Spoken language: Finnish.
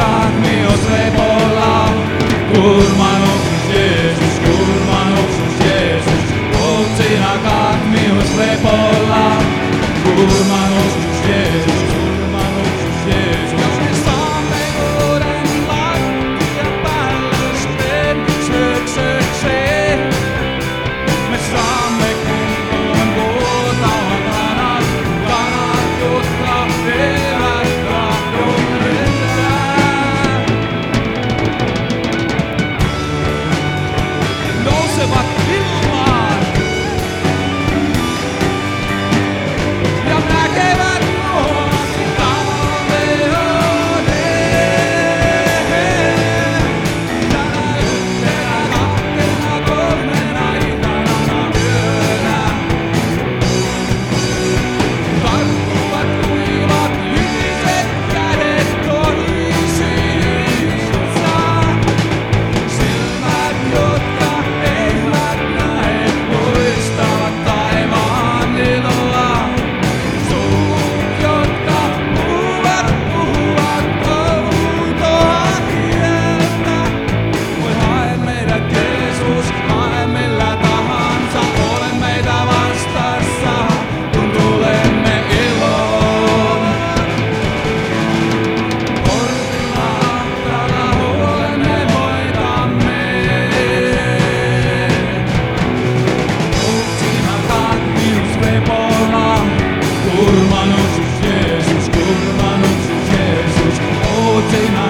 kadmius lepola. Kurmanuksus Jeesus, oot sinä kadmius lepola. Kurmanuksus Jeesus. Jos me saamme uuden lattian päällysteen, söksökseen. Me saamme kunnon vuotavan kanat, jotka eivät tahdo lentää. Ne nousevat ilmaan ja näkevät luosi talveonen. Tänä yhtenä, kahtena, kolmena, ihanana yönä tarttuvat kuivat lyhiset kädet toisiinsa. Silmät, jotka eivät näe, loistavat taivaan iloa. Suut, jotka puhuvat outoa kieltä. Voi hae meidät Jeesus, hae millä tahansa, ole meitä vastassa, kun tulemme iloon. Portilla ahtaalla huolemme hoitamme. Oot sinä kadmius lepola. Kurmanuksus Jeesus, oot sinä